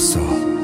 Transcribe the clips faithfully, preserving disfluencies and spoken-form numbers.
پارسا.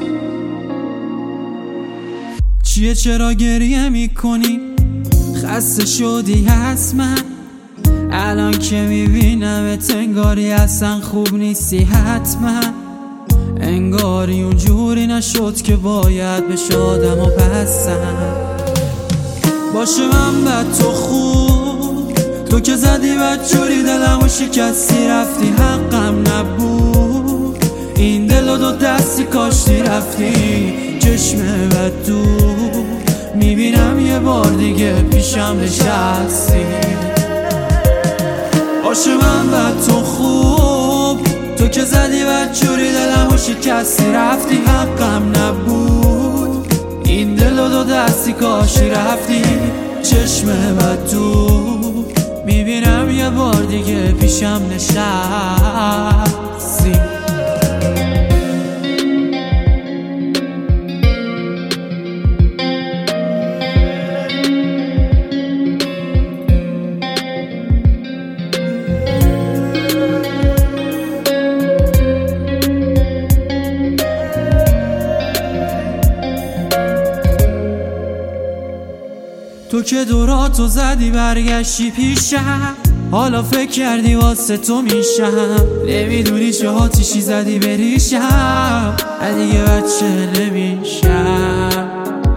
چیه چرا گریه میکنی؟ خسته شدی حتما الان که میبینمت، انگاری اصلا خوب نیستی حتما، انگاری اونجوری نشد که باید بشه آدم و پسند باشه. من بد تو خوب، تو که زدی بدجوری دلم و شکستی رفتی، حقم نبود این دل و دو دستی کاشتی رفتی. چشم بد دور میبینم یه بار دیگه پیشم نشستی. باشه من بد تو خوب، تو که زدی بدجوری دلم و شکستی رفتی، حقم نبود این دل و دو دستی کاشتی رفتی. چشم بد دور میبینم یه بار دیگه پیشم نشستی. تو که دوراتو زدی برگشتی پیشم، حالا فکر کردی واسه تو میشم، نمیدونی چه آتیشی زدی بریشم، دیگه بچه نمیشم.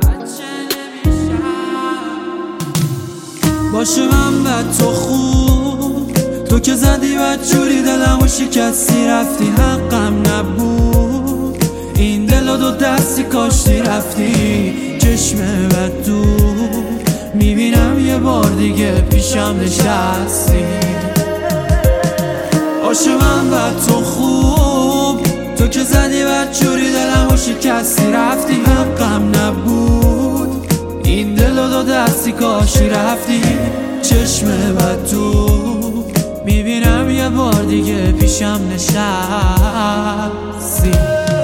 باشه من بد تو خوب، تو که زدی بدجوری دلم و شکستی رفتی، حقم نبود این دل و دو دستی کاشتی رفتی. چشم بد دور میبینم یه بار دیگه پیشم نشستی. باشه من بد تو خوب، تو که زدی بدجوری دلم و شکستی رفتی، حقم نبود این دل و دو دستی کاشتی رفتی. چشم بد دور میبینم یه بار دیگه پیشم نشستی.